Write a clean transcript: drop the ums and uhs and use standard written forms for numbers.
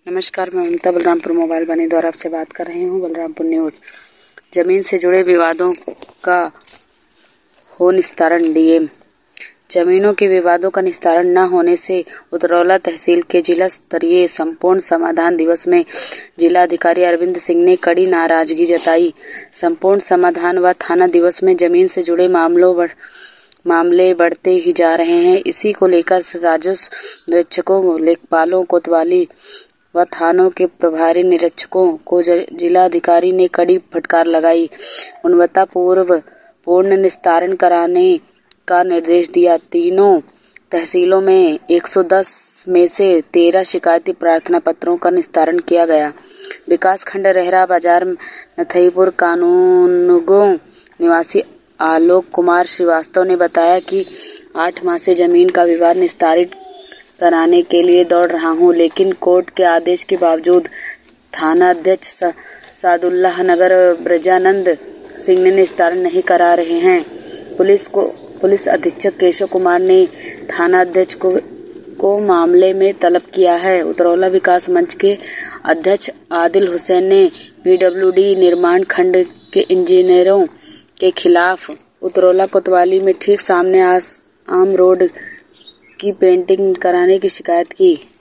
नमस्कार, मैं ममता बलरामपुर मोबाइल बनी द्वारा आपसे बात कर रही हूँ। बलरामपुर न्यूज़। जमीन से जुड़े विवादों का हो निस्तारण। डीएम। जमीनों के विवादों का निस्तारण न होने से उतरौला तहसील के जिला स्तरीय संपूर्ण समाधान दिवस में जिलाधिकारी अरविंद सिंह ने कड़ी नाराजगी जताई। संपूर्ण समाधान व थाना दिवस में जमीन से जुड़े मामले बढ़ते ही जा रहे हैं। इसी को लेकर राजस्व निरीक्षकों, लेखपालों, कोतवाली व थानों के प्रभारी निरीक्षकों को जिलाधिकारी ने कड़ी फटकार लगाई। गुणवत्तापूर्ण निस्तारण कराने का निर्देश दिया। तीनों तहसीलों में 110 में से 13 शिकायती प्रार्थना पत्रों का निस्तारण किया गया। विकास खंड रेहरा बाजार नथईपुर कानूनगो निवासी आलोक कुमार श्रीवास्तव ने बताया कि 8 माह से जमीन का विवाद निस्तारित कराने के लिए दौड़ रहा हूं, लेकिन कोर्ट के आदेश के बावजूद थाना अध्यक्ष सादुल्लाह नगर ब्रजानंद सिंह ने निस्तारण नहीं करा रहे हैं। पुलिस अधीक्षक केशव कुमार ने थाना अध्यक्ष को मामले में तलब किया है। उतरौला विकास मंच के अध्यक्ष आदिल हुसैन ने पीडब्ल्यूडी निर्माण खंड के इंजीनियरों के खिलाफ उतरौला कोतवाली में ठीक सामने आम रोड की पेंटिंग कराने की शिकायत की।